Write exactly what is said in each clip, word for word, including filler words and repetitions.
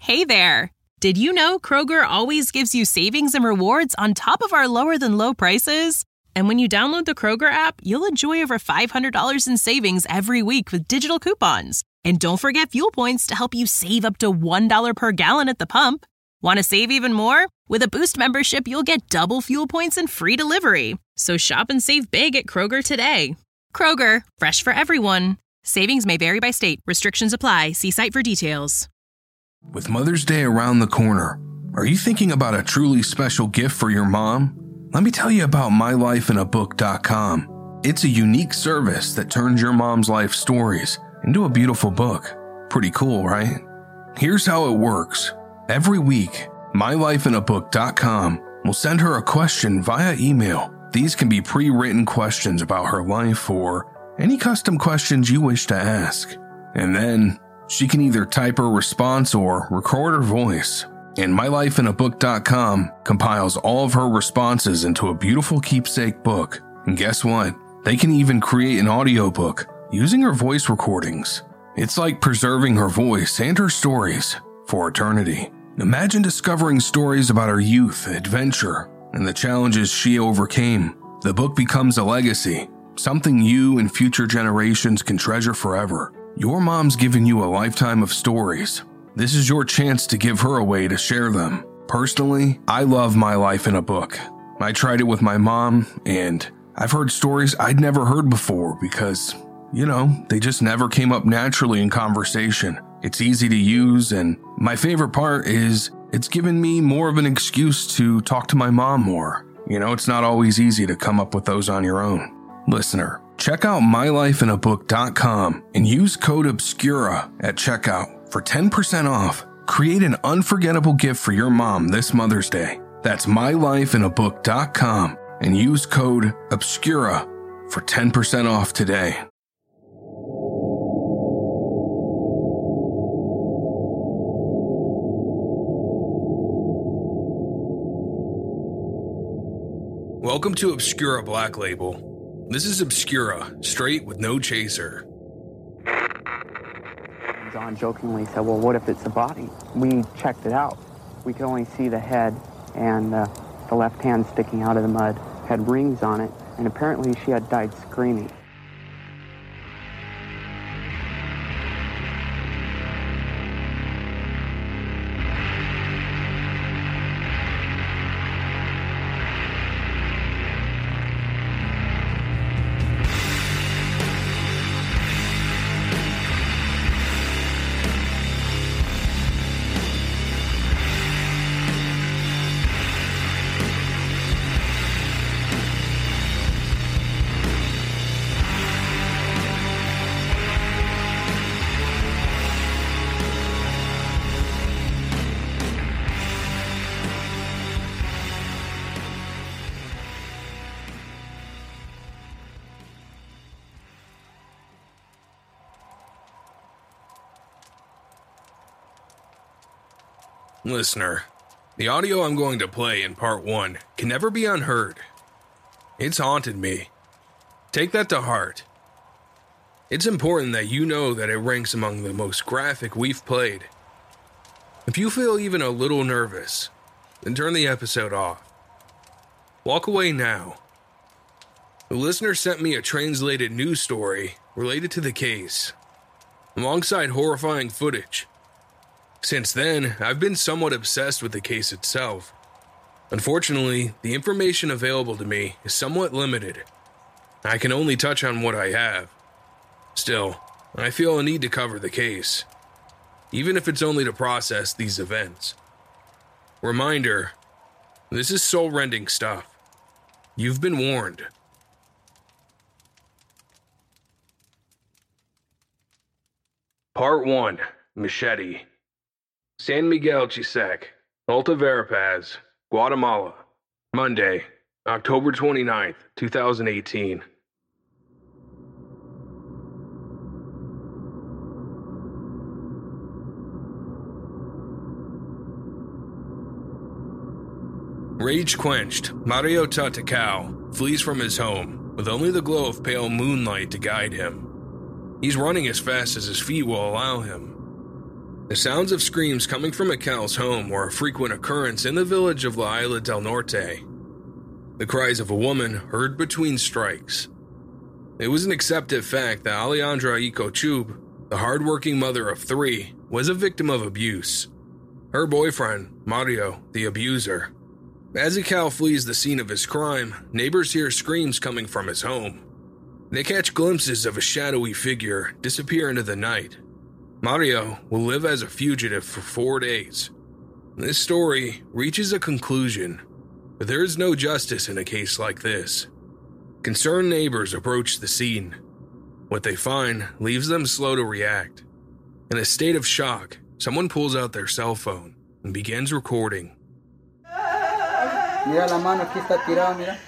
Hey there! Did you know Kroger always gives you savings and rewards on top of our lower-than-low prices? And when you download the Kroger app, you'll enjoy over five hundred dollars in savings every week with digital coupons. And don't forget fuel points to help you save up to one dollar per gallon at the pump. Want to save even more? With a Boost membership, you'll get double fuel points and free delivery. So shop and save big at Kroger today. Kroger, fresh for everyone. Savings may vary by state. Restrictions apply. See site for details. With Mother's Day around the corner, are you thinking about a truly special gift for your mom? Let me tell you about my life in a book dot com. It's a unique service that turns your mom's life stories into a beautiful book. Pretty cool, right? Here's how it works. Every week, my life in a book dot com will send her a question via email. These can be pre-written questions about her life or any custom questions you wish to ask. And then she can either type her response or record her voice. And my life in a book dot com compiles all of her responses into a beautiful keepsake book. And guess what? They can even create an audiobook using her voice recordings. It's like preserving her voice and her stories for eternity. Imagine discovering stories about her youth, adventure, and the challenges she overcame. The book becomes a legacy, something you and future generations can treasure forever. Your mom's given you a lifetime of stories. This is your chance to give her a way to share them. Personally, I love My Life in a Book. I tried it with my mom, and I've heard stories I'd never heard before because, you know, they just never came up naturally in conversation. It's easy to use, and my favorite part is it's given me more of an excuse to talk to my mom more. You know, it's not always easy to come up with those on your own. Listener, check out my life in a book dot com and use code Obscura at checkout for ten percent off. Create an unforgettable gift for your mom this Mother's Day. That's my life in a book dot com and use code Obscura for ten percent off today. Welcome to Obscura Black Label. This is Obscura, straight with no chaser. John jokingly said, well, what if it's a body? We checked it out. We could only see the head and uh, the left hand sticking out of the mud, had rings on it, and apparently she had died screaming. Listener, the audio I'm going to play in part one can never be unheard. It's haunted me. Take that to heart. It's important that you know that it ranks among the most graphic we've played. If you feel even a little nervous, then turn the episode off. Walk away now. The listener sent me a translated news story related to the case, alongside horrifying footage. Since then, I've been somewhat obsessed with the case itself. Unfortunately, the information available to me is somewhat limited. I can only touch on what I have. Still, I feel a need to cover the case, even if it's only to process these events. Reminder, this is soul-rending stuff. You've been warned. Part one, Machete. San Miguel Chisac, Alta Verapaz, Guatemala. Monday, October twenty-ninth, twenty eighteen. Rage quenched, Mario Tatacao flees from his home with only the glow of pale moonlight to guide him. He's running as fast as his feet will allow him. The sounds of screams coming from Mikel's home were a frequent occurrence in the village of La Isla del Norte. The cries of a woman heard between strikes. It was an accepted fact that Alejandra Ikochub, the hardworking mother of three, was a victim of abuse. Her boyfriend, Mario, the abuser. As Mikel flees the scene of his crime, neighbors hear screams coming from his home. They catch glimpses of a shadowy figure disappear into the night. Mario will live as a fugitive for four days. This story reaches a conclusion, but there is no justice in a case like this. Concerned neighbors approach the scene. What they find leaves them slow to react. In a state of shock, someone pulls out their cell phone and begins recording. Mira la mano, aquí está tirada, mira.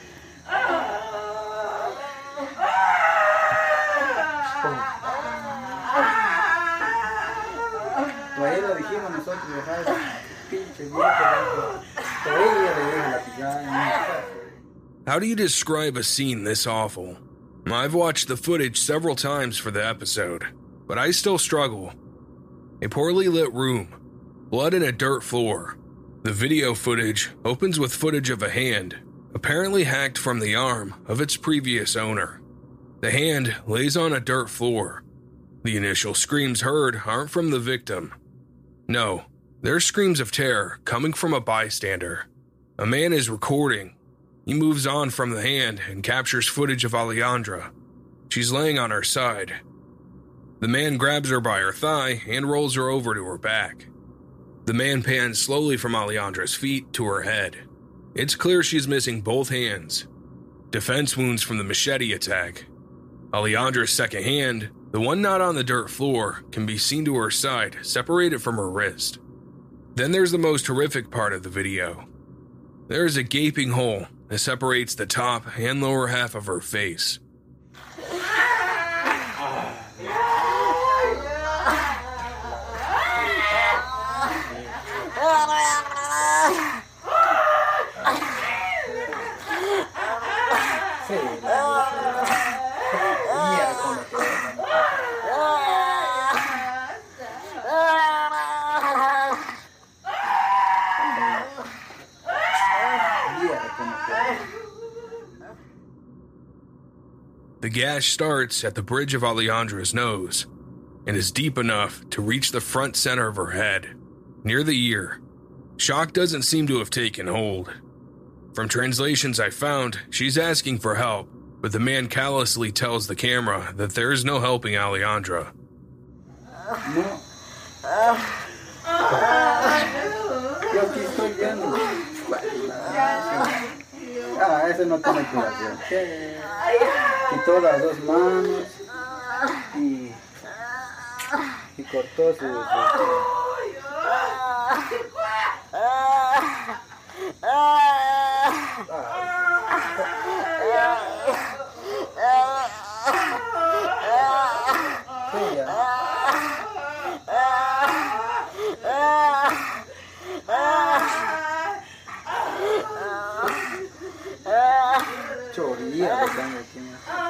Ahí lo dijimos nosotros, dejar ese pinche viejo. Todavía le deja la pillada. How do you describe a scene this awful? I've watched the footage several times for the episode, but I still struggle. A poorly lit room, blood in a dirt floor. The video footage opens with footage of a hand, apparently hacked from the arm of its previous owner. The hand lays on a dirt floor. The initial screams heard aren't from the victim. No, they're screams of terror coming from a bystander. A man is recording. He moves on from the hand and captures footage of Alejandra. She's laying on her side. The man grabs her by her thigh and rolls her over to her back. The man pans slowly from Alejandra's feet to her head. It's clear she's missing both hands. Defense wounds from the machete attack. Alejandra's second hand, the one not on the dirt floor, can be seen to her side, separated from her wrist. Then there's the most horrific part of the video. There is a gaping hole that separates the top and lower half of her face. The gash starts at the bridge of Alejandra's nose and is deep enough to reach the front center of her head, near the ear. Shock doesn't seem to have taken hold. From translations I found, she's asking for help, but the man callously tells the camera that there is no helping Alejandra. No. Yo aquí estoy viendo. Ah, ese no tiene curación. Quitó las dos manos y, y cortó su... su... Chorilla le tengo aquí.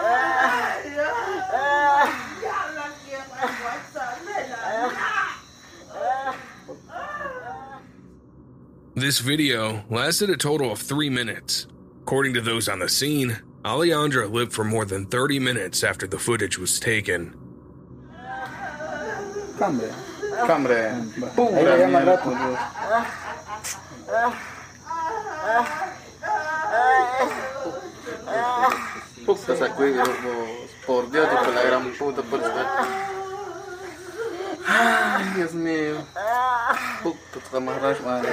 This video lasted a total of three minutes. According to those on the scene, Alejandra lived for more than thirty minutes after the footage was taken. Cambre. Cambre. Ahí le llama rato. Puta sacudido, por Dios, por la gran puta, por eso. Ay, Dios mío. Puta, te amarras, madre.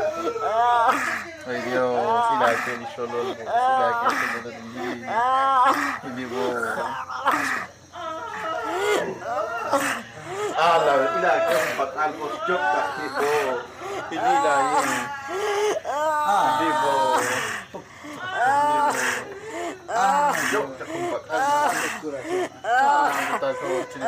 Ay, Dios, y la que ni solo, y la que se lo y digo. Ah, la, y la que es fatal, pues yo, tipo, y la, y digo. Ah, yo te acompaño. Ah, está todo chido.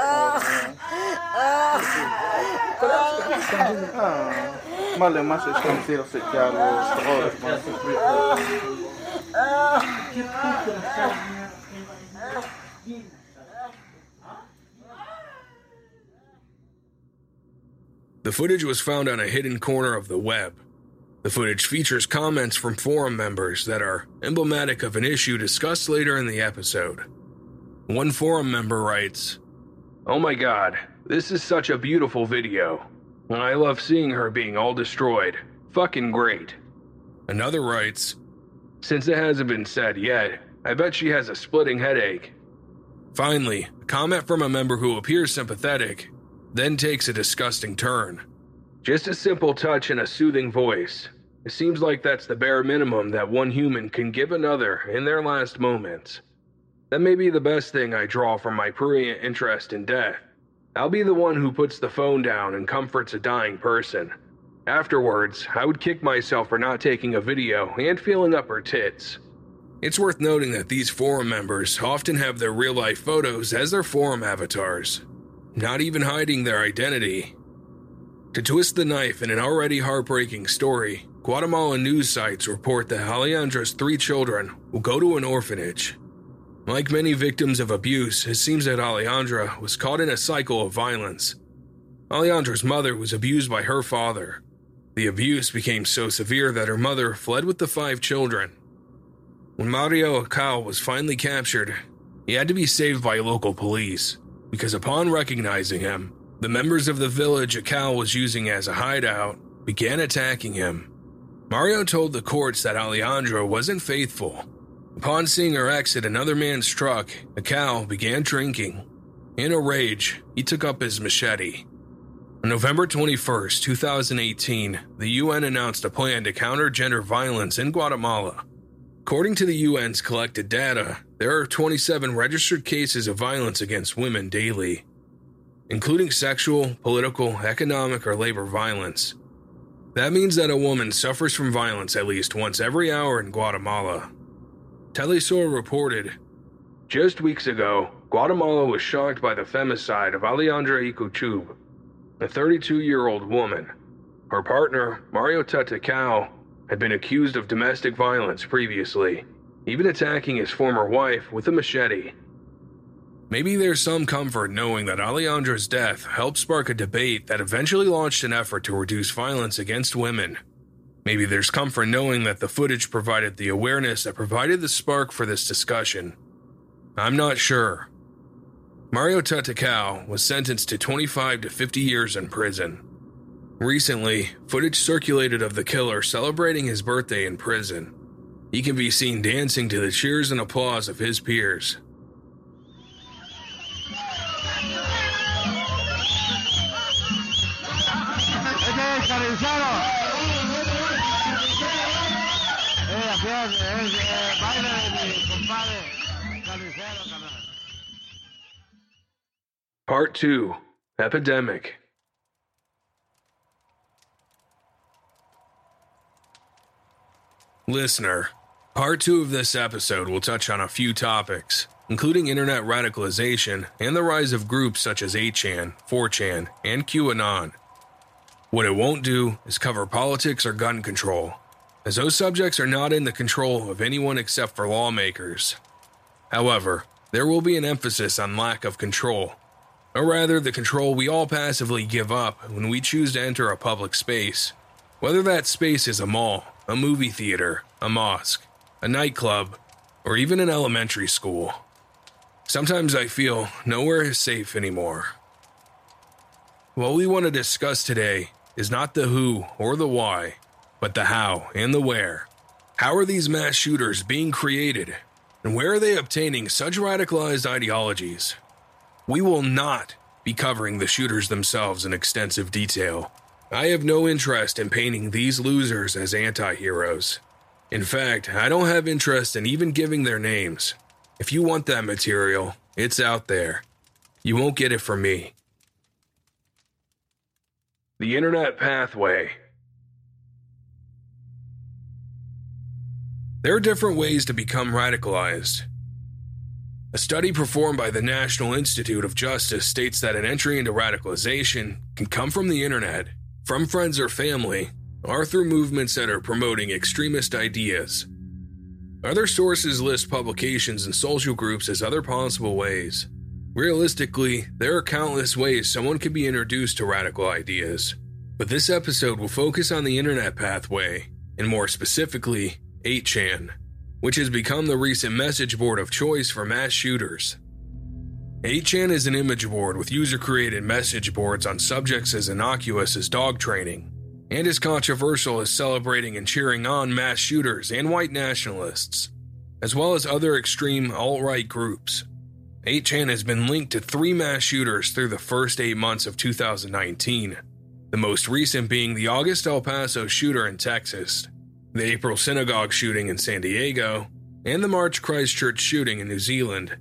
Ah, vale más es considerarse que a los trabajadores más The footage was found on a hidden corner of the web. The footage features comments from forum members that are emblematic of an issue discussed later in the episode. One forum member writes, "Oh my god, this is such a beautiful video. I love seeing her being all destroyed. Fucking great." Another writes, "Since it hasn't been said yet, I bet she has a splitting headache." Finally, a comment from a member who appears sympathetic, then takes a disgusting turn. "Just a simple touch and a soothing voice. It seems like that's the bare minimum that one human can give another in their last moments. That may be the best thing I draw from my prurient interest in death. I'll be the one who puts the phone down and comforts a dying person. Afterwards, I would kick myself for not taking a video and feeling up her tits." It's worth noting that these forum members often have their real-life photos as their forum avatars, not even hiding their identity. To twist the knife in an already heartbreaking story, Guatemalan news sites report that Alejandro's three children will go to an orphanage. Like many victims of abuse, it seems that Alejandra was caught in a cycle of violence. Alejandra's mother was abused by her father. The abuse became so severe that her mother fled with the five children. When Mario Acal was finally captured, he had to be saved by local police, because upon recognizing him, the members of the village Acal was using as a hideout began attacking him. Mario told the courts that Alejandra wasn't faithful. Upon seeing her exit another man's truck, Acal began drinking. In a rage, he took up his machete. On November twenty-first, twenty eighteen, the U N announced a plan to counter gender violence in Guatemala. According to the U N's collected data, there are twenty-seven registered cases of violence against women daily, including sexual, political, economic, or labor violence. That means that a woman suffers from violence at least once every hour in Guatemala. Telesur reported, "Just weeks ago, Guatemala was shocked by the femicide of Alejandra Ikuchub, a thirty-two-year-old woman. Her partner, Mario Tatacao, had been accused of domestic violence previously, even attacking his former wife with a machete." Maybe there's some comfort knowing that Alejandra's death helped spark a debate that eventually launched an effort to reduce violence against women. Maybe there's comfort knowing that the footage provided the awareness that provided the spark for this discussion. I'm not sure. Mario Tatacao was sentenced to twenty-five to fifty years in prison. Recently, footage circulated of the killer celebrating his birthday in prison. He can be seen dancing to the cheers and applause of his peers. Part two. Epidemic. Listener, part two of this episode will touch on a few topics, including internet radicalization and the rise of groups such as eight chan, four chan, and QAnon. What it won't do is cover politics or gun control, as those subjects are not in the control of anyone except for lawmakers. However, there will be an emphasis on lack of control, or rather the control we all passively give up when we choose to enter a public space, whether that space is a mall, a movie theater, a mosque, a nightclub, or even an elementary school. Sometimes I feel nowhere is safe anymore. What we want to discuss today is not the who or the why, but the how and the where. How are these mass shooters being created, and where are they obtaining such radicalized ideologies? We will not be covering the shooters themselves in extensive detail. I have no interest in painting these losers as anti-heroes. In fact, I don't have interest in even giving their names. If you want that material, it's out there. You won't get it from me. The Internet Pathway. There are different ways to become radicalized. A study performed by the National Institute of Justice states that an entry into radicalization can come from the internet, from friends or family, or through movements that are promoting extremist ideas. Other sources list publications and social groups as other possible ways. Realistically, there are countless ways someone can be introduced to radical ideas, But this episode will focus on the internet pathway, and more specifically, eight chan, which has become the recent message board of choice for mass shooters. eight chan is an image board with user-created message boards on subjects as innocuous as dog training, and as controversial as celebrating and cheering on mass shooters and white nationalists, as well as other extreme alt-right groups. eight chan has been linked to three mass shooters through the first eight months of two thousand nineteen, the most recent being the August El Paso shooter in Texas, the April synagogue shooting in San Diego, and the March Christchurch shooting in New Zealand.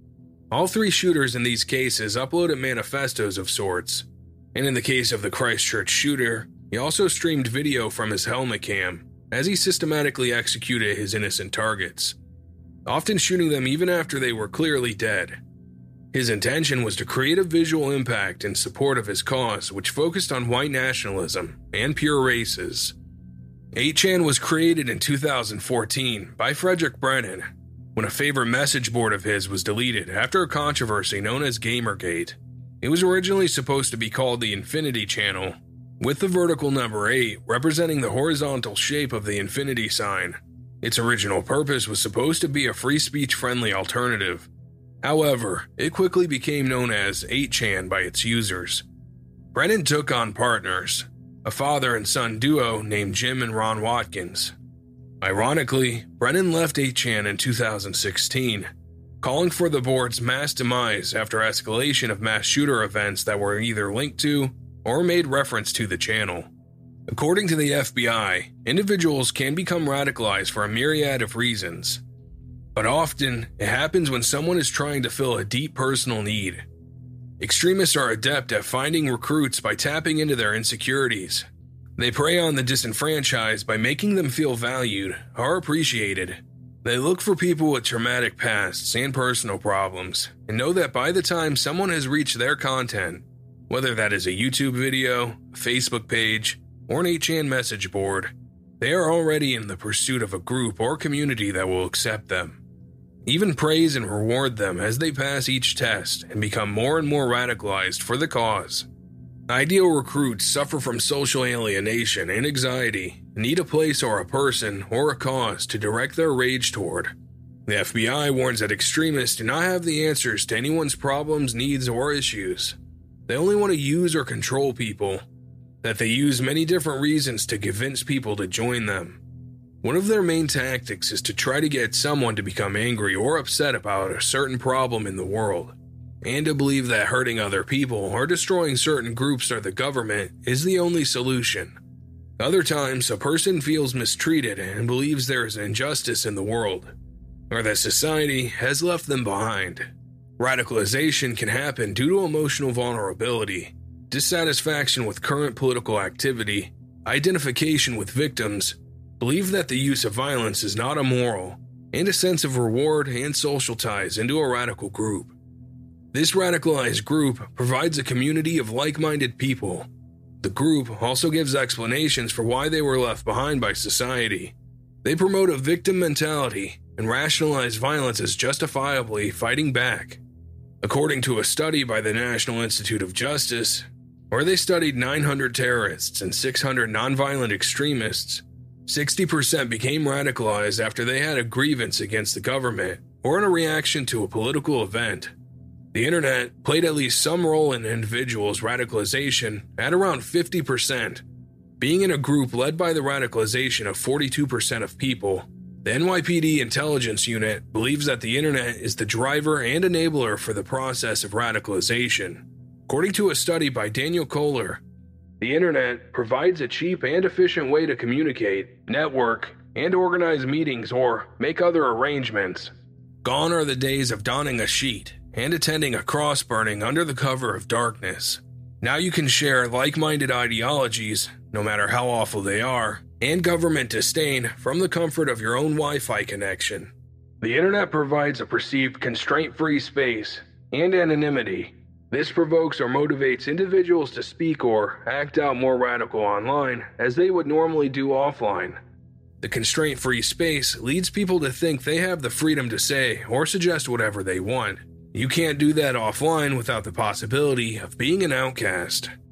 All three shooters in these cases uploaded manifestos of sorts, and in the case of the Christchurch shooter, he also streamed video from his helmet cam as he systematically executed his innocent targets, often shooting them even after they were clearly dead. His intention was to create a visual impact in support of his cause, which focused on white nationalism and pure races. eight chan was created in two thousand fourteen by Frederick Brennan, when a favorite message board of his was deleted after a controversy known as Gamergate. It was originally supposed to be called the Infinity Channel, with the vertical number eight representing the horizontal shape of the infinity sign. Its original purpose was supposed to be a free speech-friendly alternative. However, it quickly became known as eight chan by its users. Brennan took on partners, a father and son duo named Jim and Ron Watkins. Ironically, Brennan left eight chan in two thousand sixteen, calling for the board's mass demise after escalation of mass shooter events that were either linked to or made reference to the channel. According to the F B I, individuals can become radicalized for a myriad of reasons, but often it happens when someone is trying to fill a deep personal need. Extremists are adept at finding recruits by tapping into their insecurities. They prey on the disenfranchised by making them feel valued or appreciated. They look for people with traumatic pasts and personal problems, and know that by the time someone has reached their content, whether that is a YouTube video, a Facebook page, or an eight chan message board, they are already in the pursuit of a group or community that will accept them, even praise and reward them as they pass each test and become more and more radicalized for the cause. Ideal recruits suffer from social alienation and anxiety and need a place or a person or a cause to direct their rage toward. The F B I warns that extremists do not have the answers to anyone's problems, needs, or issues. They only want to use or control people, that they use many different reasons to convince people to join them. One of their main tactics is to try to get someone to become angry or upset about a certain problem in the world, and to believe that hurting other people or destroying certain groups or the government is the only solution. Other times, a person feels mistreated and believes there is injustice in the world, or that society has left them behind. Radicalization can happen due to emotional vulnerability, dissatisfaction with current political activity, identification with victims, belief that the use of violence is not immoral, and a sense of reward and social ties into a radical group. This radicalized group provides a community of like-minded people. The group also gives explanations for why they were left behind by society. They promote a victim mentality and rationalize violence as justifiably fighting back. According to a study by the National Institute of Justice, where they studied nine hundred terrorists and six hundred nonviolent extremists, sixty percent became radicalized after they had a grievance against the government or in a reaction to a political event. The internet played at least some role in individuals' radicalization at around fifty percent. Being in a group led by the radicalization of forty-two percent of people, the N Y P D Intelligence Unit believes that the internet is the driver and enabler for the process of radicalization. According to a study by Daniel Kohler, the internet provides a cheap and efficient way to communicate, network, and organize meetings or make other arrangements. Gone are the days of donning a sheet and attending a cross burning under the cover of darkness. Now you can share like-minded ideologies, no matter how awful they are, and government disdain from the comfort of your own Wi-Fi connection. The internet provides a perceived constraint-free space and anonymity. This provokes or motivates individuals to speak or act out more radical online as they would normally do offline. The constraint-free space leads people to think they have the freedom to say or suggest whatever they want. You can't do that offline without the possibility of being an outcast.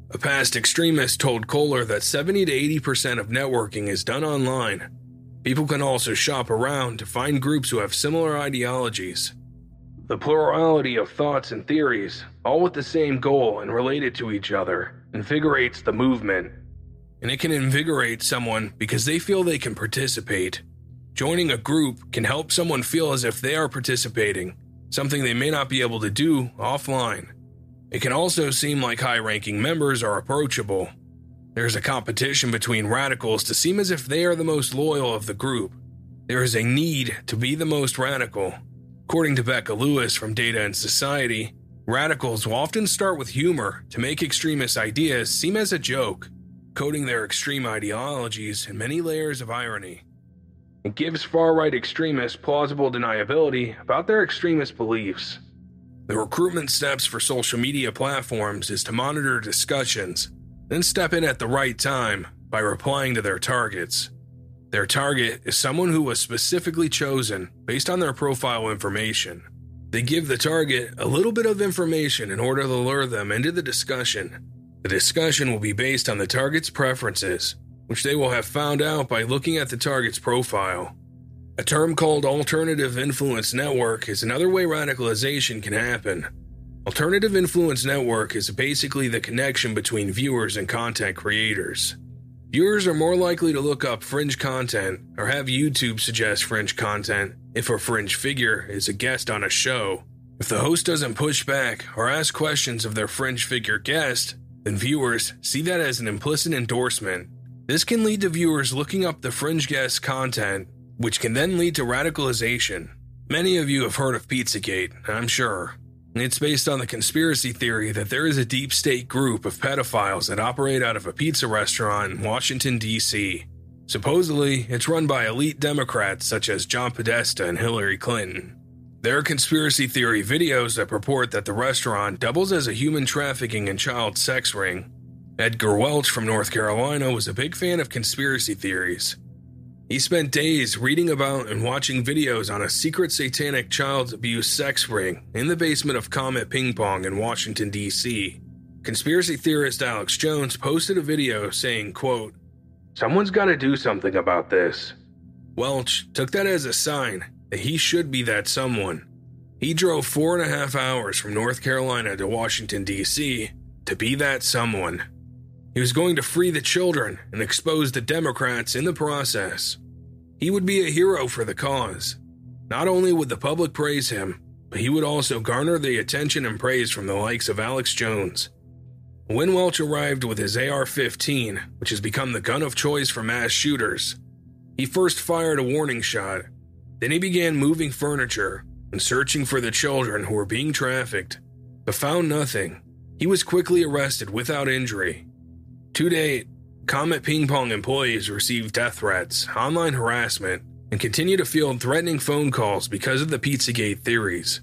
A past extremist told Kohler that seventy to eighty percent of networking is done online. People can also shop around to find groups who have similar ideologies. The plurality of thoughts and theories, all with the same goal and related to each other, invigorates the movement. And it can invigorate someone because they feel they can participate. Joining a group can help someone feel as if they are participating, something they may not be able to do offline. It can also seem like high-ranking members are approachable. There is a competition between radicals to seem as if they are the most loyal of the group. There is a need to be the most radical. According to Becca Lewis from Data and Society, radicals will often start with humor to make extremist ideas seem as a joke, coding their extreme ideologies in many layers of irony. It gives far-right extremists plausible deniability about their extremist beliefs. The recruitment steps for social media platforms is to monitor discussions, then step in at the right time by replying to their targets. Their target is someone who was specifically chosen based on their profile information. They give the target a little bit of information in order to lure them into the discussion. The discussion will be based on the target's preferences, which they will have found out by looking at the target's profile. A term called alternative influence network is another way radicalization can happen. Alternative influence network is basically the connection between viewers and content creators. Viewers are more likely to look up fringe content or have YouTube suggest fringe content if a fringe figure is a guest on a show. If the host doesn't push back or ask questions of their fringe figure guest, then viewers see that as an implicit endorsement. This can lead to viewers looking up the fringe guest content, which can then lead to radicalization. Many of you have heard of Pizzagate, I'm sure. It's based on the conspiracy theory that there is a deep state group of pedophiles that operate out of a pizza restaurant in Washington, D C Supposedly, it's run by elite Democrats such as John Podesta and Hillary Clinton. There are conspiracy theory videos that purport that the restaurant doubles as a human trafficking and child sex ring. Edgar Welch from North Carolina was a big fan of conspiracy theories. He spent days reading about and watching videos on a secret satanic child abuse sex ring in the basement of Comet Ping Pong in Washington, D C Conspiracy theorist Alex Jones posted a video saying, quote, "Someone's got to do something about this." Welch took that as a sign that he should be that someone. He drove four and a half hours from North Carolina to Washington, D C to be that someone. He was going to free the children and expose the Democrats in the process. He would be a hero for the cause. Not only would the public praise him, but he would also garner the attention and praise from the likes of Alex Jones. When Welch arrived with his A R fifteen, which has become the gun of choice for mass shooters, he first fired a warning shot. Then he began moving furniture and searching for the children who were being trafficked, but found nothing. He was quickly arrested without injury. To date, Comet Ping Pong employees received death threats, online harassment, and continue to field threatening phone calls because of the Pizzagate theories.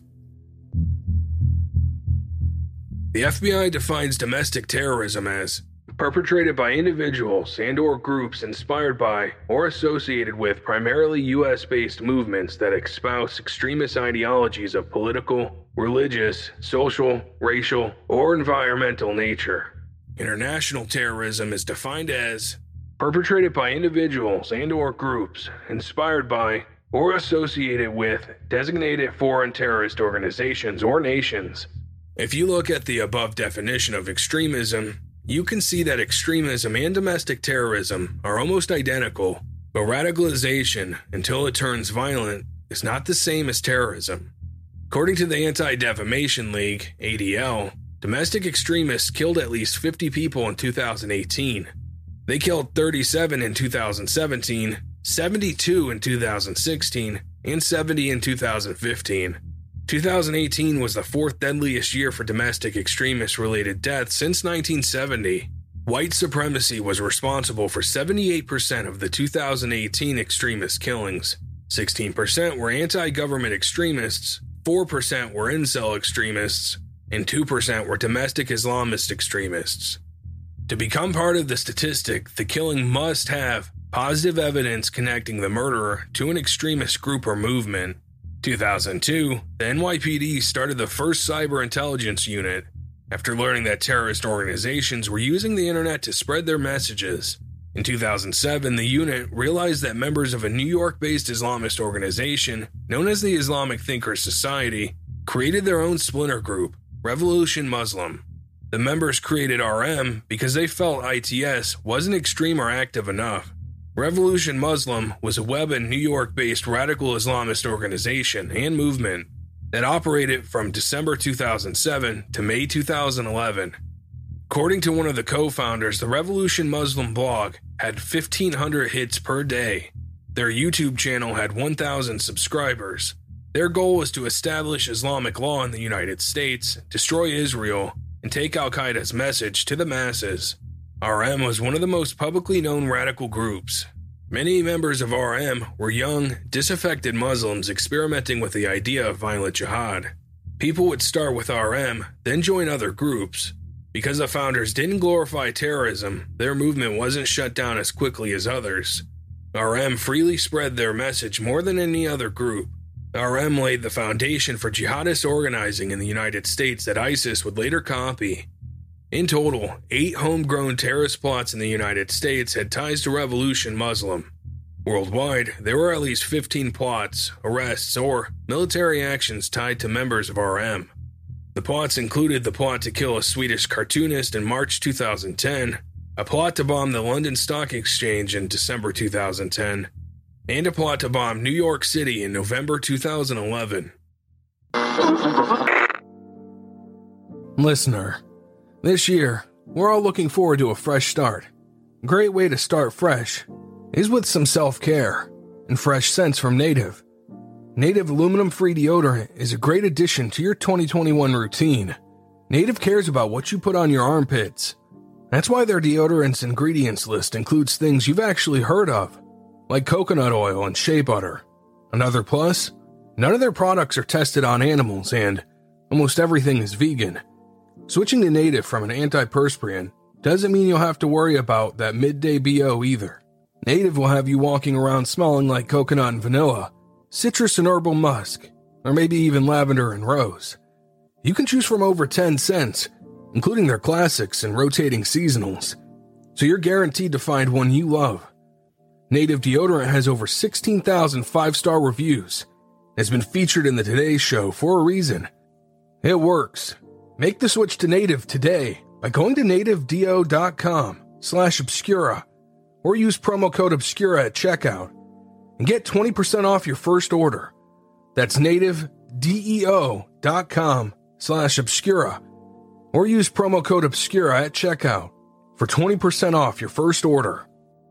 The F B I defines domestic terrorism as perpetrated by individuals and or groups inspired by or associated with primarily U S-based movements that espouse extremist ideologies of political, religious, social, racial, or environmental nature. International terrorism is defined as perpetrated by individuals and or groups inspired by or associated with designated foreign terrorist organizations or nations. If you look at the above definition of extremism, you can see that extremism and domestic terrorism are almost identical, but radicalization, until it turns violent, is not the same as terrorism. According to the Anti-Defamation League, A D L, domestic extremists killed at least fifty people in two thousand eighteen. They killed thirty-seven in two thousand seventeen, seventy-two in two thousand sixteen, and seventy in two thousand fifteen. two thousand eighteen was the fourth deadliest year for domestic extremist-related deaths since nineteen seventy. White supremacy was responsible for seventy-eight percent of the two thousand eighteen extremist killings. sixteen percent were anti-government extremists, four percent were incel extremists, and two percent were domestic Islamist extremists. To become part of the statistic, the killing must have positive evidence connecting the murderer to an extremist group or movement. two thousand two, the N Y P D started the first cyber intelligence unit. after learning that terrorist organizations were using the internet to spread their messages. In two thousand seven, the unit realized that members of a New York-based Islamist organization known as the Islamic Thinkers Society created their own splinter group, Revolution Muslim. The members created R M because they felt I T S wasn't extreme or active enough. Revolution Muslim was a web and New York-based radical Islamist organization and movement that operated from December two thousand seven to May two thousand eleven. According to one of the co-founders, the Revolution Muslim blog had fifteen hundred hits per day. Their YouTube channel had one thousand subscribers. Their goal was to establish Islamic law in the United States, destroy Israel, and take Al-Qaeda's message to the masses. R M was one of the most publicly known radical groups. Many members of R M were young, disaffected Muslims experimenting with the idea of violent jihad. People would start with R M, then join other groups. Because the founders didn't glorify terrorism, their movement wasn't shut down as quickly as others. R M freely spread their message more than any other group. R M laid the foundation for jihadist organizing in the United States that ISIS would later copy. In total, eight homegrown terrorist plots in the United States had ties to Revolution Muslim. Worldwide, there were at least fifteen plots, arrests, or military actions tied to members of R M. The plots included the plot to kill a Swedish cartoonist in March two thousand ten, a plot to bomb the London Stock Exchange in December two thousand ten, and a plot to bomb New York City in November two thousand eleven. Listener, this year, we're all looking forward to a fresh start. A great way to start fresh is with some self-care and fresh scents from Native. Native aluminum-free deodorant is a great addition to your twenty twenty-one routine. Native cares about what you put on your armpits. That's why their deodorant's ingredients list includes things you've actually heard of, like coconut oil and shea butter. Another plus, none of their products are tested on animals and almost everything is vegan. Switching to Native from an antiperspirant doesn't mean you'll have to worry about that midday B O either. Native will have you walking around smelling like coconut and vanilla, citrus and herbal musk, or maybe even lavender and rose. You can choose from over ten scents, including their classics and rotating seasonals, so you're guaranteed to find one you love. Native deodorant has over sixteen thousand five-star reviews and has been featured in the Today Show for a reason. It works. Make the switch to Native today by going to nativedeo.com slash obscura or use promo code obscura at checkout and get twenty percent off your first order. That's nativedeo.com slash obscura or use promo code obscura at checkout for twenty percent off your first order.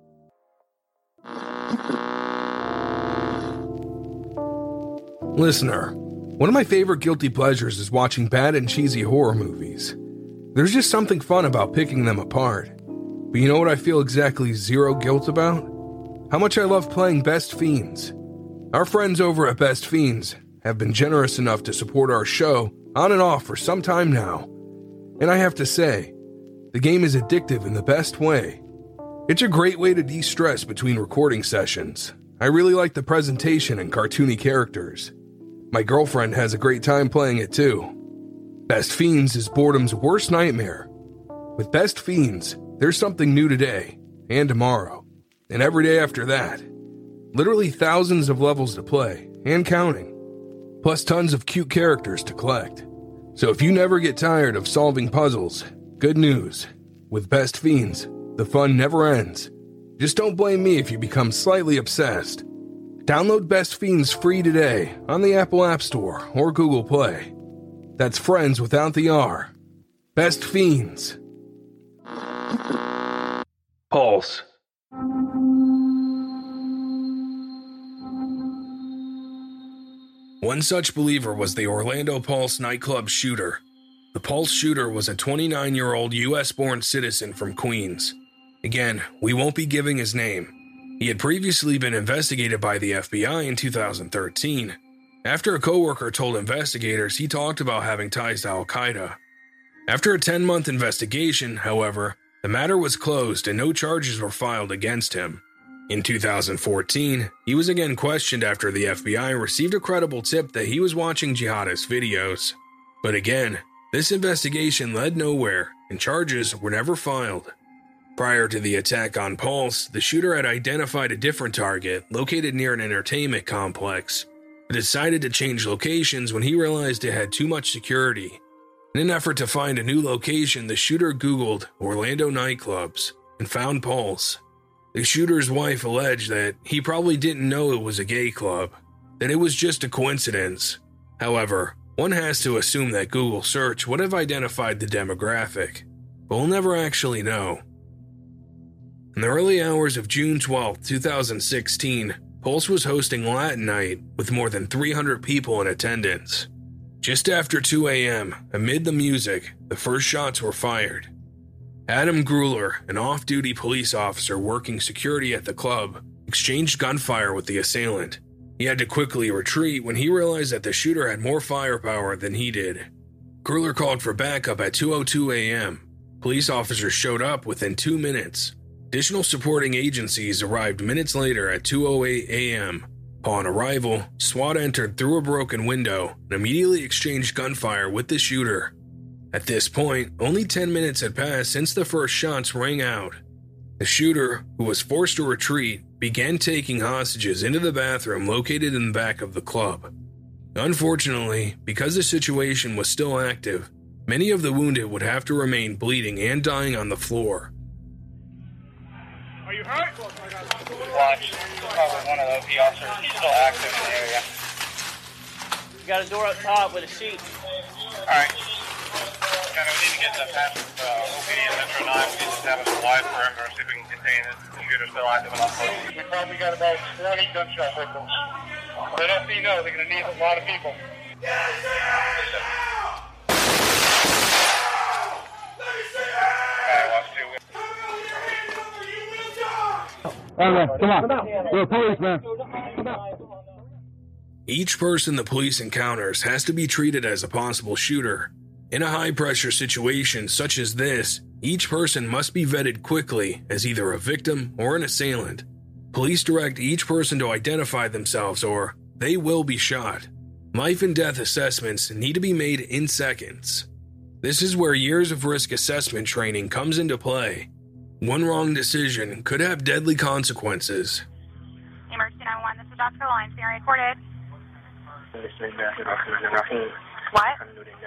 Listener, one of my favorite guilty pleasures is watching bad and cheesy horror movies. There's just something fun about picking them apart. But you know what I feel exactly zero guilt about? How much I love playing Best Fiends. Our friends over at Best Fiends have been generous enough to support our show on and off for some time now. And I have to say, the game is addictive in the best way. It's a great way to de-stress between recording sessions. I really like the presentation and cartoony characters. My girlfriend has a great time playing it too. Best Fiends is boredom's worst nightmare. With Best Fiends, there's something new today, and tomorrow, and every day after that. Literally thousands of levels to play, and counting. Plus tons of cute characters to collect. So if you never get tired of solving puzzles, good news. With Best Fiends, the fun never ends. Just don't blame me if you become slightly obsessed. Download Best Fiends free today on the Apple App Store or Google Play. That's friends without the R. Best Fiends. Pulse. One such believer was the Orlando Pulse nightclub shooter. The Pulse shooter was a twenty-nine-year-old U S-born citizen from Queens. Again, we won't be giving his name. He had previously been investigated by the F B I in two thousand thirteen. After a coworker told investigators he talked about having ties to Al-Qaeda. After a ten-month investigation, however, the matter was closed and no charges were filed against him. In two thousand fourteen, he was again questioned after the F B I received a credible tip that he was watching jihadist videos. But again, This investigation led nowhere, and charges were never filed. Prior to the attack on Pulse, the shooter had identified a different target located near an entertainment complex, but decided to change locations when he realized it had too much security. In an effort to find a new location, the shooter Googled Orlando nightclubs and found Pulse. The shooter's wife alleged that he probably didn't know it was a gay club, that it was just a coincidence. However, one has to assume that Google search would have identified the demographic, but we'll never actually know. In the early hours of June twelfth, twenty sixteen, Pulse was hosting Latin Night with more than three hundred people in attendance. Just after two a.m., amid the music, the first shots were fired. Adam Gruler, an off-duty police officer working security at the club, exchanged gunfire with the assailant. He had to quickly retreat when he realized that the shooter had more firepower than he did. Gruler called for backup at two oh two a.m. Police officers showed up within two minutes. Additional supporting agencies arrived minutes later at two oh eight a.m. Upon arrival, SWAT entered through a broken window and immediately exchanged gunfire with the shooter. At this point, only ten minutes had passed since the first shots rang out. The shooter, who was forced to retreat, began taking hostages into the bathroom located in the back of the club. Unfortunately, because the situation was still active, many of the wounded would have to remain bleeding and dying on the floor. Are you hurt? Watch. Probably one of those the officers. He's still active in the area. You got a door up top with a sheet. Alright. Kind of need to get the past uh, O P D and Metro nine. We need to establish a wide perimeter, see if we can contain this computer still active and operating. We probably got about twenty gunshot victims. Let us know they're going to need a lot of people. Alright, come on. We're a policeman. Each person the police encounters has to be treated as a possible shooter. In a high-pressure situation such as this, each person must be vetted quickly as either a victim or an assailant. Police direct each person to identify themselves or they will be shot. Life and death assessments need to be made in seconds. This is where years of risk assessment training comes into play. One wrong decision could have deadly consequences. Emergency nine one one, this is Oscar Lines being recorded. What?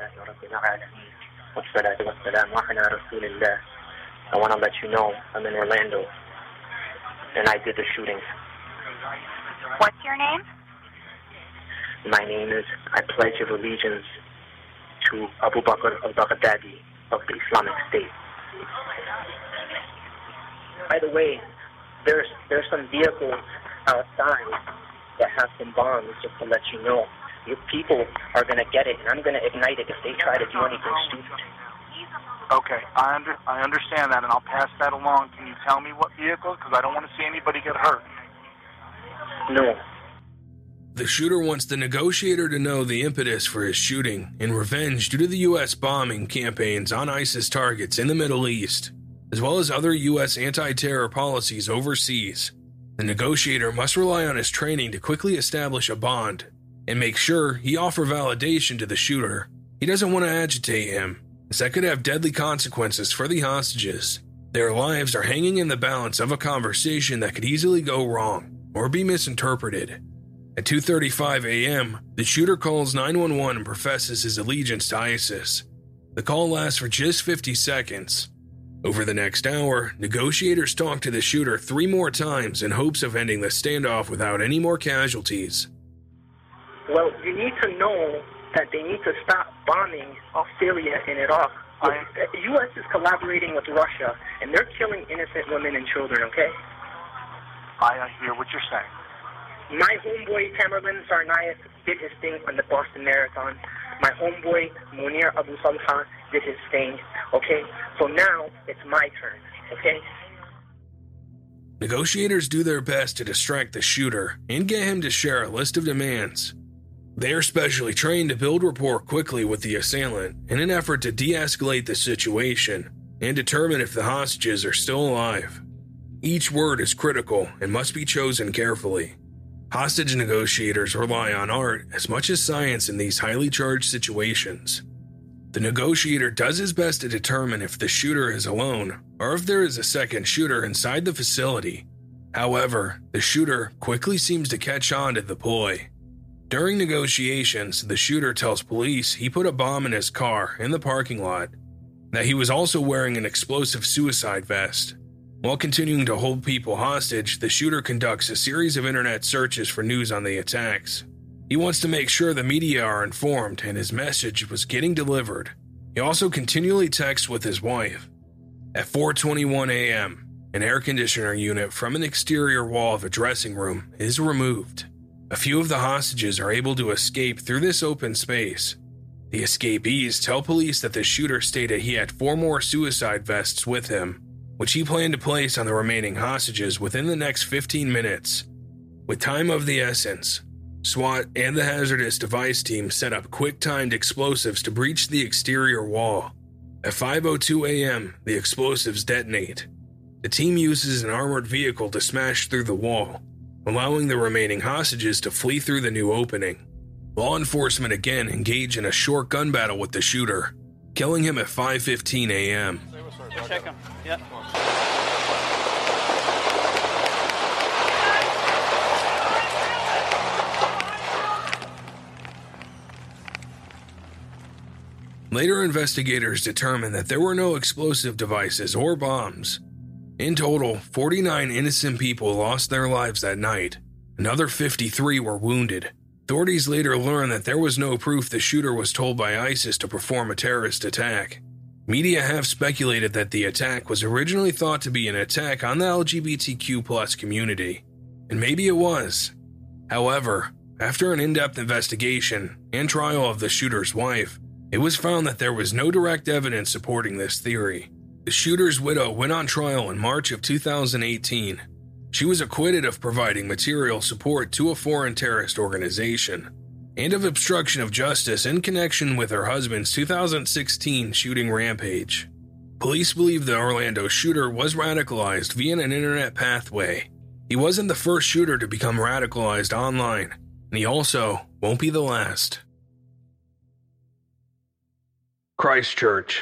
I want to let you know I'm in Orlando, and I did the shooting. What's your name? My name is, I pledge of allegiance to Abu Bakr al-Baghdadi of the Islamic State. By the way, there's there's some vehicles outside that have some bombs, just to let you know. Your people are going to get it, and I'm going to ignite it if they try to do anything stupid. Okay, I under I understand that, and I'll pass that along. Can you tell me what vehicle? Because I don't want to see anybody get hurt. No. The shooter wants the negotiator to know the impetus for his shooting in revenge due to the U S bombing campaigns on ISIS targets in the Middle East, as well as other U S anti-terror policies overseas. The negotiator must rely on his training to quickly establish a bond and make sure he offers validation to the shooter. He doesn't want to agitate him, as that could have deadly consequences for the hostages. Their lives are hanging in the balance of a conversation that could easily go wrong or be misinterpreted. At two thirty-five a.m., the shooter calls nine one one and professes his allegiance to ISIS. The call lasts for just fifty seconds. Over the next hour, negotiators talk to the shooter three more times in hopes of ending the standoff without any more casualties. Well, you need to know that they need to stop bombing Syria and Iraq. I, The U S is collaborating with Russia, and they're killing innocent women and children, okay? I hear what you're saying. My homeboy Tamerlan Tsarnaev did his thing on the Boston Marathon. My homeboy Munir Abu Salha did his thing, okay? So now it's my turn, okay? Negotiators do their best to distract the shooter and get him to share a list of demands. They are specially trained to build rapport quickly with the assailant in an effort to de-escalate the situation and determine if the hostages are still alive. Each word is critical and must be chosen carefully. Hostage negotiators rely on art as much as science in these highly charged situations. The negotiator does his best to determine if the shooter is alone or if there is a second shooter inside the facility. However, the shooter quickly seems to catch on to the ploy. During negotiations, the shooter tells police he put a bomb in his car in the parking lot, that he was also wearing an explosive suicide vest. While continuing to hold people hostage, the shooter conducts a series of internet searches for news on the attacks. He wants to make sure the media are informed and his message was getting delivered. He also continually texts with his wife. At four twenty-one a.m., an air conditioner unit from an exterior wall of a dressing room is removed. A few of the hostages are able to escape through this open space. The escapees tell police that the shooter stated he had four more suicide vests with him, which he planned to place on the remaining hostages within the next fifteen minutes. With time of the essence, SWAT and the hazardous device team set up quick-timed explosives to breach the exterior wall. At five oh two a.m., the explosives detonate. The team uses an armored vehicle to smash through the wall, allowing the remaining hostages to flee through the new opening. Law enforcement again engage in a short gun battle with the shooter, killing him at five fifteen a.m. Check him. Yep. Later, investigators determined that there were no explosive devices or bombs. In total, forty-nine innocent people lost their lives that night. Another fifty-three were wounded. Authorities later learned that there was no proof the shooter was told by ISIS to perform a terrorist attack. Media have speculated that the attack was originally thought to be an attack on the L G B T Q plus community, and maybe it was. However, after an in-depth investigation and trial of the shooter's wife, it was found that there was no direct evidence supporting this theory. The shooter's widow went on trial in March of two thousand eighteen. She was acquitted of providing material support to a foreign terrorist organization and of obstruction of justice in connection with her husband's two thousand sixteen shooting rampage. Police believe the Orlando shooter was radicalized via an internet pathway. He wasn't the first shooter to become radicalized online, and he also won't be the last. Christchurch.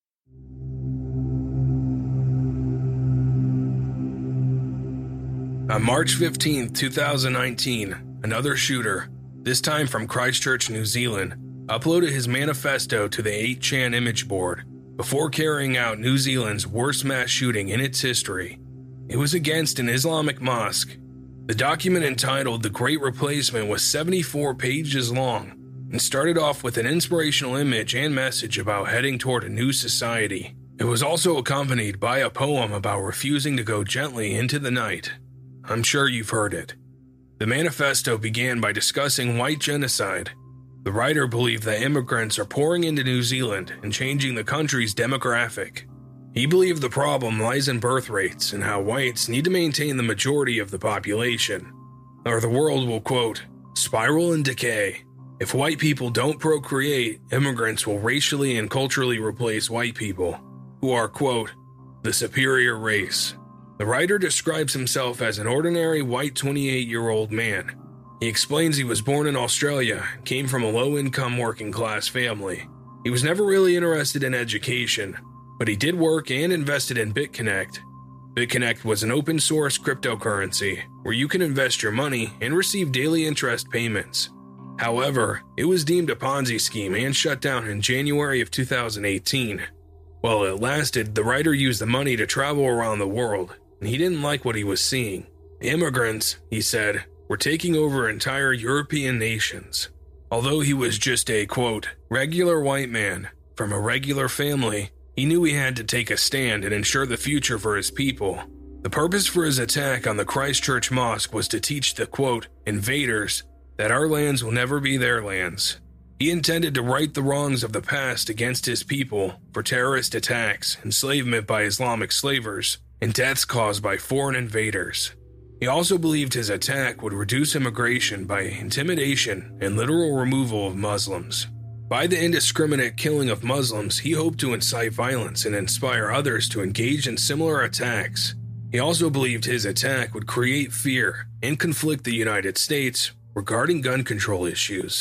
On March fifteenth, twenty nineteen, another shooter, this time from Christchurch, New Zealand, uploaded his manifesto to the eight chan image board before carrying out New Zealand's worst mass shooting in its history. It was against an Islamic mosque. The document, entitled The Great Replacement, was seventy-four pages long and started off with an inspirational image and message about heading toward a new society. It was also accompanied by a poem about refusing to go gently into the night. I'm sure you've heard it. The manifesto began by discussing white genocide. The writer believed that immigrants are pouring into New Zealand and changing the country's demographic. He believed the problem lies in birth rates and how whites need to maintain the majority of the population, or the world will, quote, spiral and decay. If white people don't procreate, immigrants will racially and culturally replace white people, who are, quote, the superior race. The writer describes himself as an ordinary white twenty-eight-year-old man. He explains he was born in Australia and came from a low-income working-class family. He was never really interested in education, but he did work and invested in BitConnect. BitConnect was an open-source cryptocurrency where you can invest your money and receive daily interest payments. However, it was deemed a Ponzi scheme and shut down in January of two thousand eighteen. While it lasted, the writer used the money to travel around the world, and he didn't like what he was seeing. Immigrants, he said, were taking over entire European nations. Although he was just a, quote, regular white man from a regular family, he knew he had to take a stand and ensure the future for his people. The purpose for his attack on the Christchurch Mosque was to teach the, quote, invaders that our lands will never be their lands. He intended to right the wrongs of the past against his people for terrorist attacks, enslavement by Islamic slavers, and deaths caused by foreign invaders. He also believed his attack would reduce immigration by intimidation and literal removal of Muslims. By the indiscriminate killing of Muslims, he hoped to incite violence and inspire others to engage in similar attacks. He also believed his attack would create fear and conflict the United States regarding gun control issues.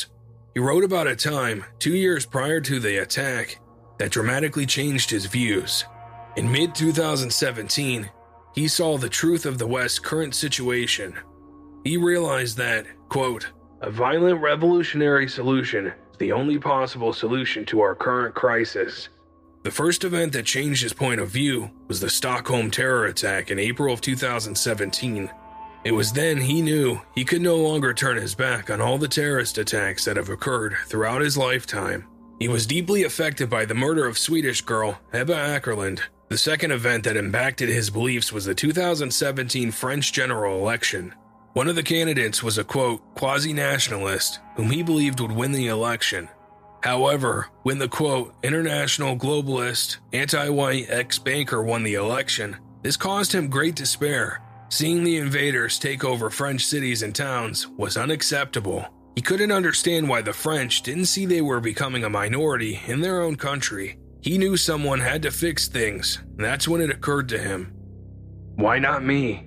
He wrote about a time, two years prior to the attack, that dramatically changed his views. In mid twenty seventeen, he saw the truth of the West's current situation. He realized that, quote, "A violent revolutionary solution is the only possible solution to our current crisis." The first event that changed his point of view was the Stockholm terror attack in April of two thousand seventeen. It was then he knew he could no longer turn his back on all the terrorist attacks that have occurred throughout his lifetime. He was deeply affected by the murder of Swedish girl Ebba Åkerlund. The second event that impacted his beliefs was the two thousand seventeen French general election. One of the candidates was a, quote, quasi-nationalist whom he believed would win the election. However, when the, quote, international globalist, anti-white ex-banker won the election, this caused him great despair. Seeing the invaders take over French cities and towns was unacceptable. He couldn't understand why the French didn't see they were becoming a minority in their own country. He knew someone had to fix things, and that's when it occurred to him. Why not me?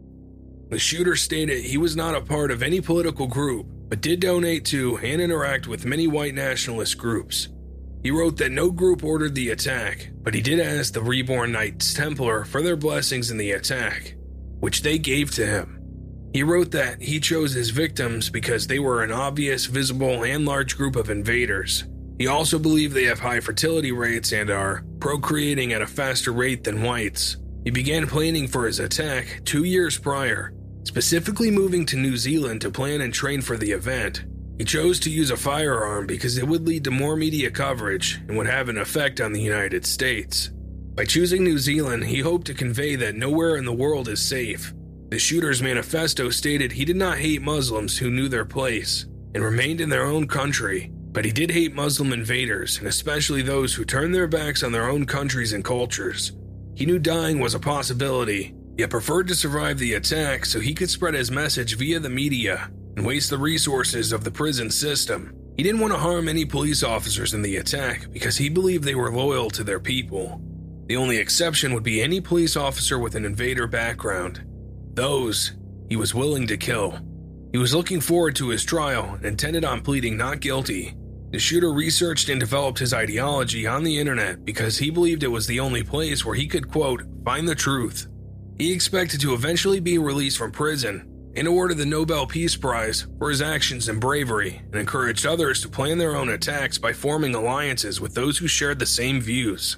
The shooter stated he was not a part of any political group, but did donate to and interact with many white nationalist groups. He wrote that no group ordered the attack, but he did ask the Reborn Knights Templar for their blessings in the attack, which they gave to him. He wrote that he chose his victims because they were an obvious, visible, and large group of invaders. He also believed they have high fertility rates and are procreating at a faster rate than whites. He began planning for his attack two years prior, specifically moving to New Zealand to plan and train for the event. He chose to use a firearm because it would lead to more media coverage and would have an effect on the United States. By choosing New Zealand, he hoped to convey that nowhere in the world is safe. The shooter's manifesto stated he did not hate Muslims who knew their place and remained in their own country, but he did hate Muslim invaders, and especially those who turned their backs on their own countries and cultures. He knew dying was a possibility, yet preferred to survive the attack so he could spread his message via the media and waste the resources of the prison system. He didn't want to harm any police officers in the attack because he believed they were loyal to their people. The only exception would be any police officer with an invader background. Those he was willing to kill. He was looking forward to his trial and intended on pleading not guilty. The shooter researched and developed his ideology on the internet because he believed it was the only place where he could, quote, find the truth. He expected to eventually be released from prison and awarded the Nobel Peace Prize for his actions and bravery, and encouraged others to plan their own attacks by forming alliances with those who shared the same views.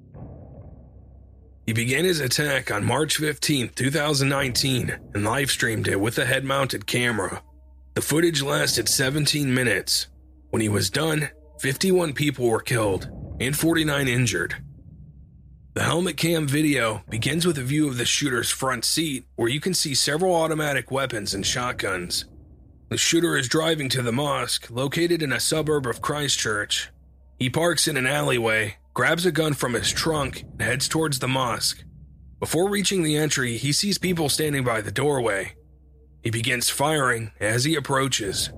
He began his attack on March fifteenth, twenty nineteen, and live-streamed it with a head-mounted camera. The footage lasted seventeen minutes. When he was done, fifty-one people were killed and forty-nine injured. The helmet cam video begins with a view of the shooter's front seat, where you can see several automatic weapons and shotguns. The shooter is driving to the mosque, located in a suburb of Christchurch. He parks in an alleyway, grabs a gun from his trunk, and heads towards the mosque. Before reaching the entry, he sees people standing by the doorway. He begins firing as he approaches.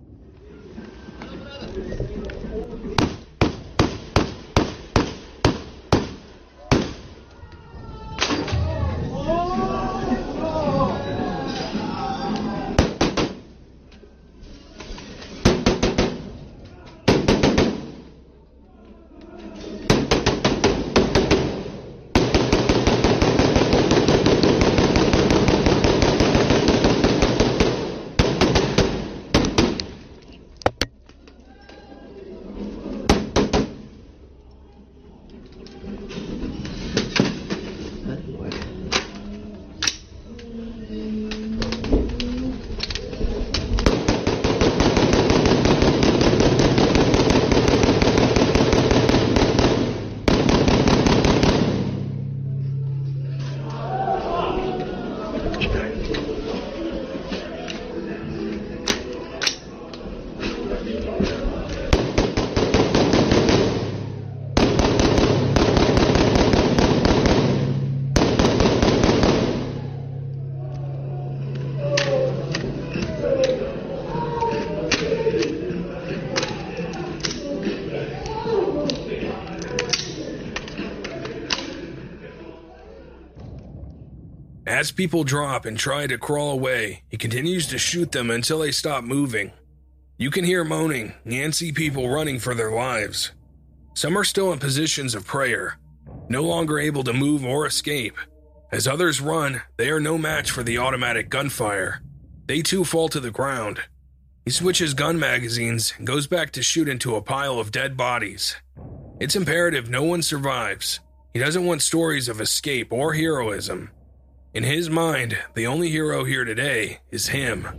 As people drop and try to crawl away, he continues to shoot them until they stop moving. You can hear moaning and see people running for their lives. Some are still in positions of prayer, no longer able to move or escape. As others run, they are no match for the automatic gunfire. They too fall to the ground. He switches gun magazines and goes back to shoot into a pile of dead bodies. It's imperative no one survives. He doesn't want stories of escape or heroism. In his mind, the only hero here today is him.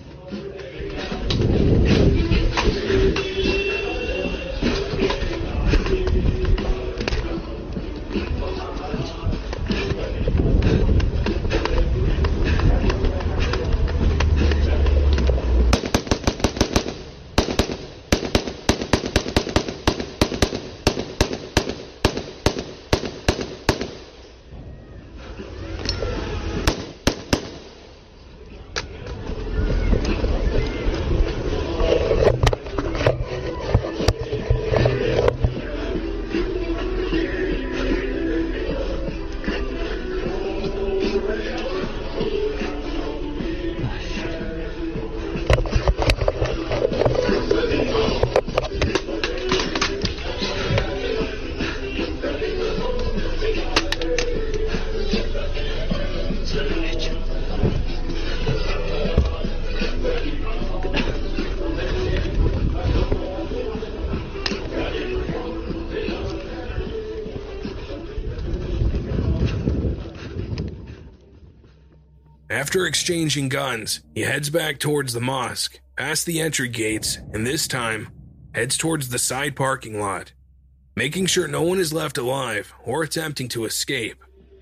After exchanging guns, he heads back towards the mosque, past the entry gates, and this time, heads towards the side parking lot, making sure no one is left alive or attempting to escape.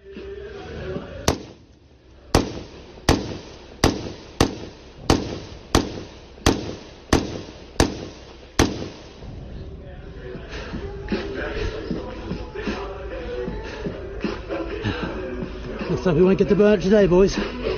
Looks like we won't get the burn today, boys.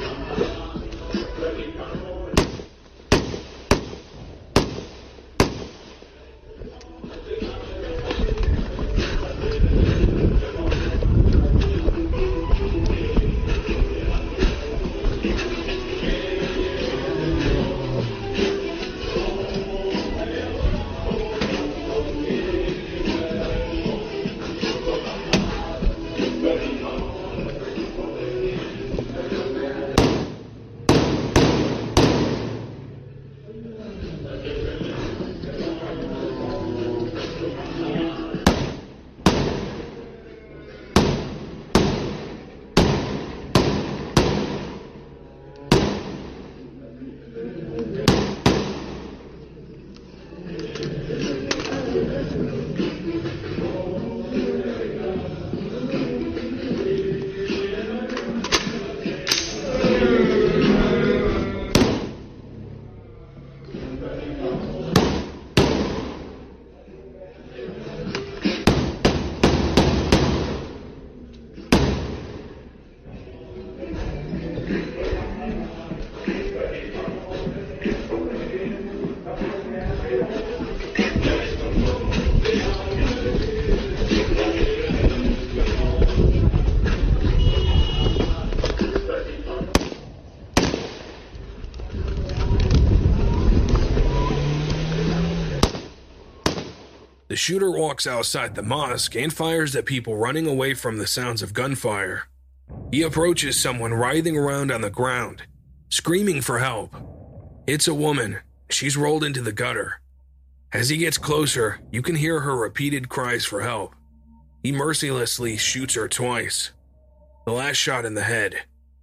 The shooter walks outside the mosque and fires at people running away from the sounds of gunfire. He approaches someone writhing around on the ground, screaming for help. It's a woman. She's rolled into the gutter. As he gets closer, you can hear her repeated cries for help. He mercilessly shoots her twice. The last shot in the head.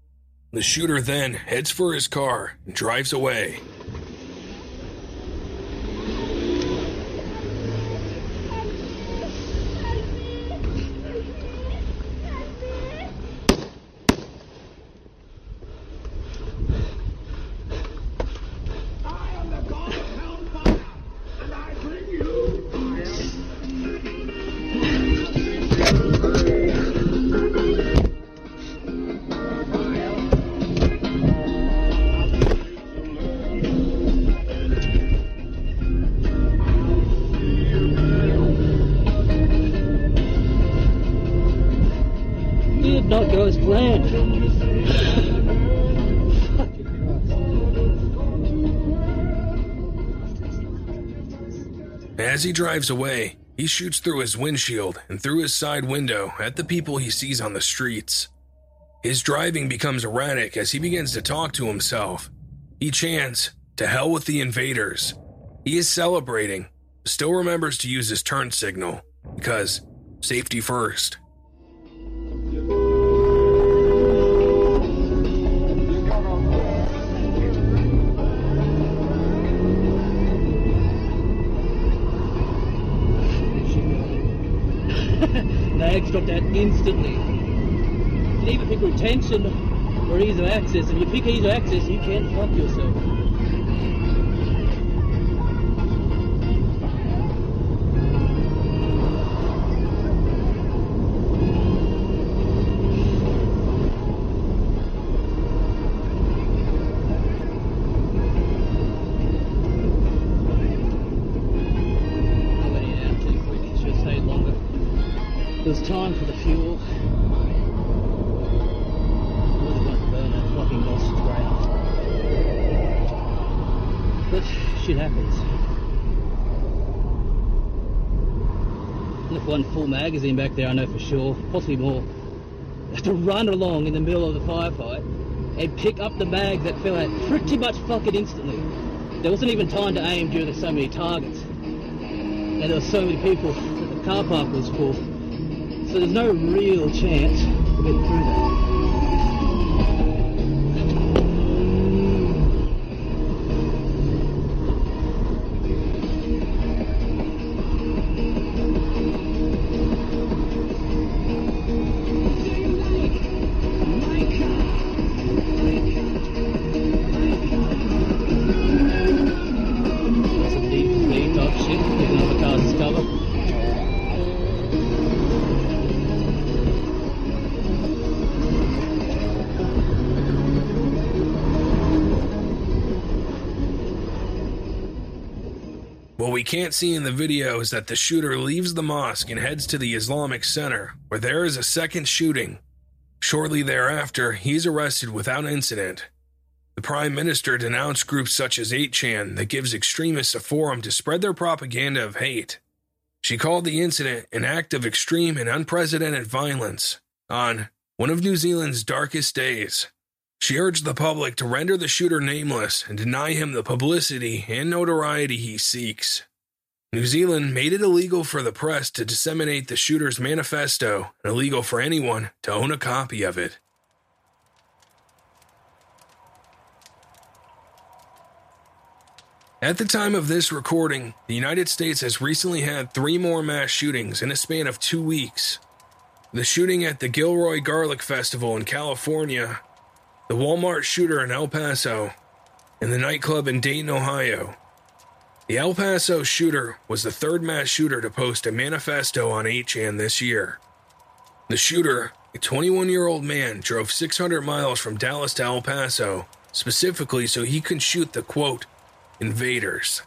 The shooter then heads for his car and drives away. As he drives away, he shoots through his windshield and through his side window at the people he sees on the streets. His driving becomes erratic as he begins to talk to himself. He chants, "To hell with the invaders." He is celebrating, but still remembers to use his turn signal, because safety first. Mags dropped out instantly. You can either pick retention or ease of access. If you pick ease of access, you can fuck yourself. I went in and out too quick. Should have stayed longer. It was time for the fuel. But shit happens. Left one full magazine back there, I know for sure, possibly more. I had to run along in the middle of the firefight and pick up the mags that fell out pretty much fucking instantly. There wasn't even time to aim due to so many targets. And there were so many people that the car park was full. So there's no real chance of getting through that. What we can't see in the video is that the shooter leaves the mosque and heads to the Islamic Center, where there is a second shooting. Shortly thereafter, he's arrested without incident. The Prime Minister denounced groups such as eight chan that gives extremists a forum to spread their propaganda of hate. She called the incident an act of extreme and unprecedented violence on one of New Zealand's darkest days. She urged the public to render the shooter nameless and deny him the publicity and notoriety he seeks. New Zealand made it illegal for the press to disseminate the shooter's manifesto and illegal for anyone to own a copy of it. At the time of this recording, the United States has recently had three more mass shootings in a span of two weeks. The shooting at the Gilroy Garlic Festival in California, the Walmart shooter in El Paso, and the nightclub in Dayton, Ohio. The El Paso shooter was the third mass shooter to post a manifesto on eight chan this year. The shooter, a twenty-one-year-old man, drove six hundred miles from Dallas to El Paso, specifically so he could shoot the, quote, invaders.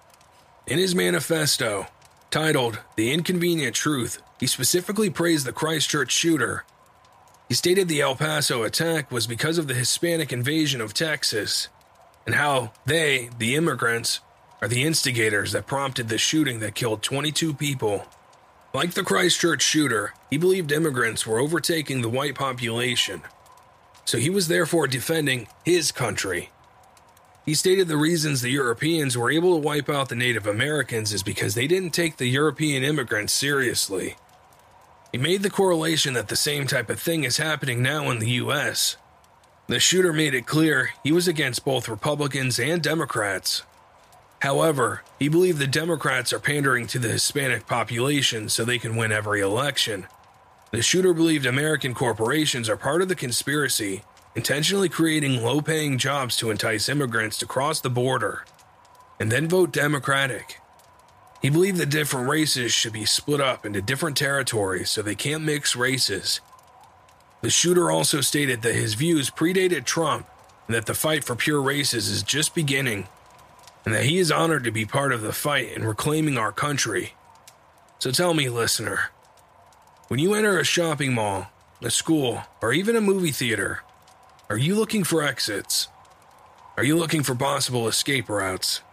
In his manifesto, titled The Inconvenient Truth, he specifically praised the Christchurch shooter. He stated the El Paso attack was because of the Hispanic invasion of Texas, and how they, the immigrants, are the instigators that prompted the shooting that killed twenty-two people. Like the Christchurch shooter, he believed immigrants were overtaking the white population, so he was therefore defending his country. He stated the reasons the Europeans were able to wipe out the Native Americans is because they didn't take the European immigrants seriously. He made the correlation that the same type of thing is happening now in the U S. The shooter made it clear he was against both Republicans and Democrats. However, he believed the Democrats are pandering to the Hispanic population so they can win every election. The shooter believed American corporations are part of the conspiracy, intentionally creating low-paying jobs to entice immigrants to cross the border, and then vote Democratic. He believed that different races should be split up into different territories so they can't mix races. The shooter also stated that his views predated Trump and that the fight for pure races is just beginning, and that he is honored to be part of the fight in reclaiming our country. So tell me, listener, when you enter a shopping mall, a school, or even a movie theater, are you looking for exits? Are you looking for possible escape routes?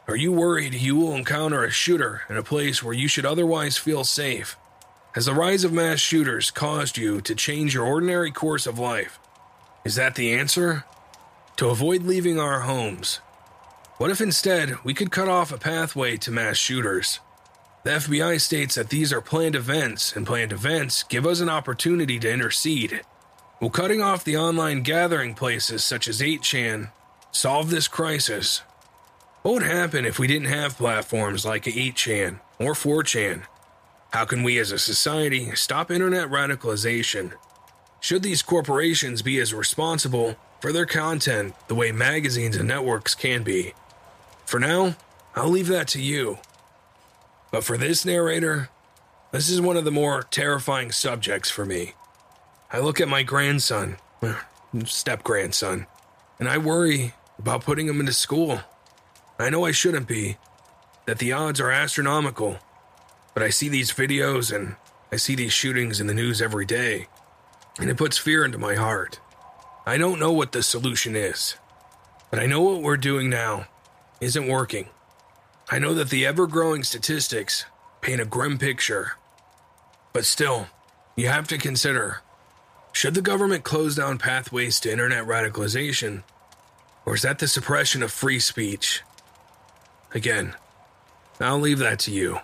Are you worried you will encounter a shooter in a place where you should otherwise feel safe? Has the rise of mass shooters caused you to change your ordinary course of life? Is that the answer? To avoid leaving our homes. What if instead we could cut off a pathway to mass shooters? The F B I states that these are planned events, and planned events give us an opportunity to intercede. Will cutting off the online gathering places such as eight chan solve this crisis? What would happen if we didn't have platforms like eight chan or four chan? How can we as a society stop internet radicalization? Should these corporations be as responsible for their content the way magazines and networks can be? For now, I'll leave that to you. But for this narrator, this is one of the more terrifying subjects for me. I look at my grandson, step-grandson, and I worry about putting him into school. I know I shouldn't be, that the odds are astronomical, but I see these videos and I see these shootings in the news every day, and it puts fear into my heart. I don't know what the solution is, but I know what we're doing now isn't working. I know that the ever-growing statistics paint a grim picture, but still, you have to consider, should the government close down pathways to internet radicalization, or is that the suppression of free speech? Again, I'll leave that to you.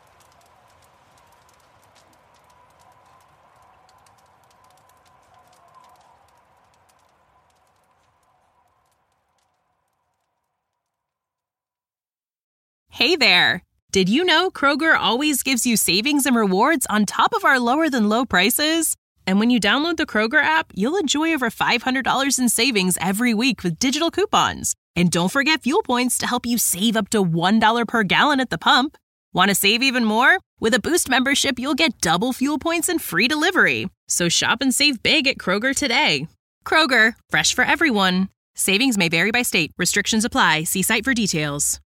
Hey there! Did you know Kroger always gives you savings and rewards on top of our lower-than-low prices? And when you download the Kroger app, you'll enjoy over five hundred dollars in savings every week with digital coupons. And don't forget fuel points to help you save up to one dollar per gallon at the pump. Want to save even more? With a Boost membership, you'll get double fuel points and free delivery. So shop and save big at Kroger today. Kroger, fresh for everyone. Savings may vary by state. Restrictions apply. See site for details.